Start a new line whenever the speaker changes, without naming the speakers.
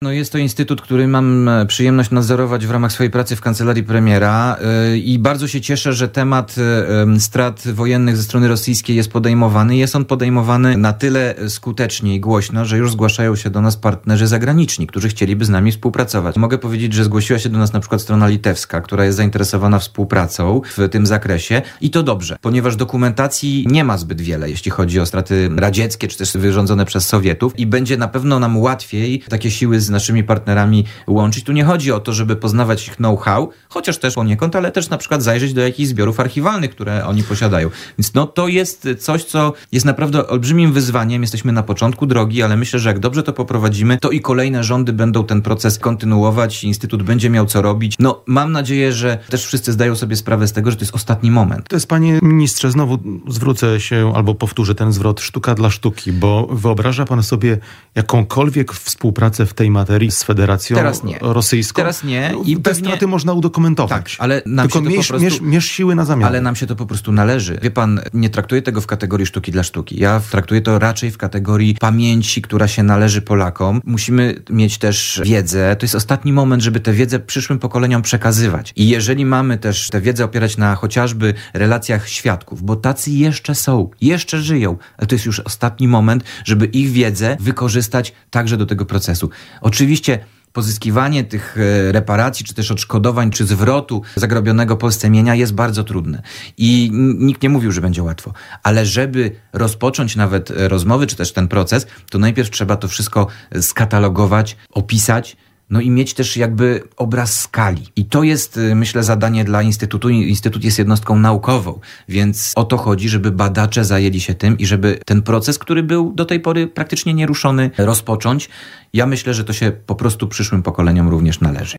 No jest to instytut, który mam przyjemność nadzorować w ramach swojej pracy w kancelarii premiera i bardzo się cieszę, że temat strat wojennych ze strony rosyjskiej jest podejmowany. Jest on podejmowany na tyle skutecznie i głośno, że już zgłaszają się do nas partnerzy zagraniczni, którzy chcieliby z nami współpracować. Mogę powiedzieć, że zgłosiła się do nas na przykład strona litewska, która jest zainteresowana współpracą w tym zakresie i to dobrze, ponieważ dokumentacji nie ma zbyt wiele, jeśli chodzi o straty radzieckie, czy też wyrządzone przez Sowietów i będzie na pewno nam łatwiej takie siły z naszymi partnerami łączyć. Tu nie chodzi o to, żeby poznawać ich know-how, chociaż też poniekąd, ale też na przykład zajrzeć do jakichś zbiorów archiwalnych, które oni posiadają. Więc to jest coś, co jest naprawdę olbrzymim wyzwaniem. Jesteśmy na początku drogi, ale myślę, że jak dobrze to poprowadzimy, to i kolejne rządy będą ten proces kontynuować. Instytut będzie miał co robić. Mam nadzieję, że też wszyscy zdają sobie sprawę z tego, że to jest ostatni moment.
To jest, panie ministrze, znowu zwrócę się albo powtórzę ten zwrot sztuka dla sztuki, bo wyobraża pan sobie jakąkolwiek współpracę w tej materii z Federacją Rosyjską?
Teraz nie.
I te straty można udokumentować.
Tak, ale nam
tylko
się to
mierz siły na zamian.
Ale nam się to po prostu należy. Wie pan, nie traktuję tego w kategorii sztuki dla sztuki. Ja traktuję to raczej w kategorii pamięci, która się należy Polakom. Musimy mieć też wiedzę. To jest ostatni moment, żeby tę wiedzę przyszłym pokoleniom przekazywać. I jeżeli mamy też tę wiedzę opierać na chociażby relacjach świadków, bo tacy jeszcze są, jeszcze żyją, ale to jest już ostatni moment, żeby ich wiedzę wykorzystać także do tego procesu. Oczywiście pozyskiwanie tych reparacji, czy też odszkodowań, czy zwrotu zagrobionego Polsce mienia jest bardzo trudne. I nikt nie mówił, że będzie łatwo. Ale żeby rozpocząć nawet rozmowy, czy też ten proces, to najpierw trzeba to wszystko skatalogować, opisać, i mieć też jakby obraz skali. I to jest, myślę, zadanie dla Instytutu. Instytut jest jednostką naukową, więc o to chodzi, żeby badacze zajęli się tym i żeby ten proces, który był do tej pory praktycznie nieruszony, rozpocząć. Ja myślę, że to się po prostu przyszłym pokoleniom również należy.